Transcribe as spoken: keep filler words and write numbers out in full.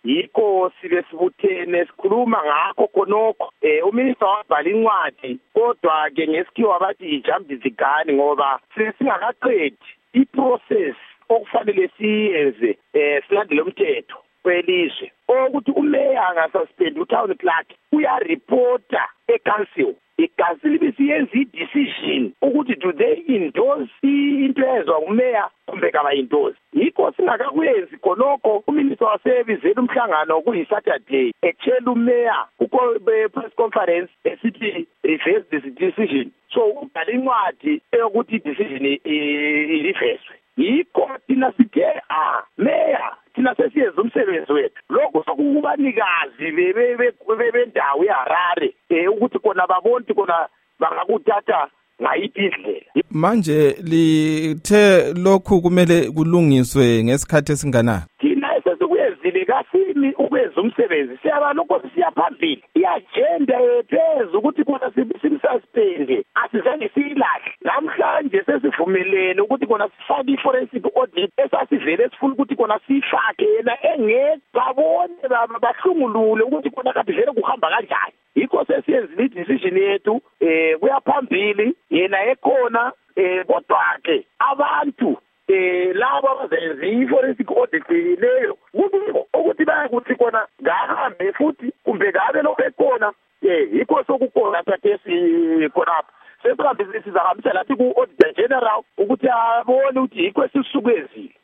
yikho sibe sibuthene sikhuluma ngakho khonokho eh uminister wabhala incwadi kodwa ke ngesikhiwa bathi ijump zigani ngoba singakaqedi iprocess okufanele siyenze eh silandele umthetho kwelizwe ukuthi umeya angasuspend utown clerk uyareporta eCouncil iCouncil bisiyenza i-decision ukuthi do they endorse into ezwa umeya kumbe kabayendorse yikho singakakwenzi khonokho uminister wasebizela umhlangano kuyiSaturday etshela umeya uko press conference esithi reverse this decision so ubhala incwadi eyokuthi decision i-reverse yikho thina sithe ah meya thina sesiyenza umsebenzi wethu lokho sokubanikazi bebendawo eHarare eh ukuthi kona babonke kona bangakuthatha ngayiphi indlela manje lithe lokhu kumele kulungiswe ngesikhathi esingana thina esesikuyenzile kasini ukwenza umsebenzi siyaba lokho siyaphambili iagenda yethu ukuthi kona simsuspend asizange siyilahle namhlanje sesivumelene ukuthi kona sifake i-forensic audit esasivele sifuna ukuthi kona sifake yena engekabone bahlungulule ukuthi kona kade vele kuhamba kanjani yikho sesiyenzile i-decision yethu eh kuyaphambili yena ekhona eh kodwa ke abantu eh labo abazenza i-forensic audit leyo kubiko ukuthi bayakuthi kona ngahambe futhi kumbe ngabe lokho ekhona eh yikho sokukhona sathe sikhona sesihambe sizahambisa lathi ku-auditor general ukuthi abone ukuthi yikho esisukwezile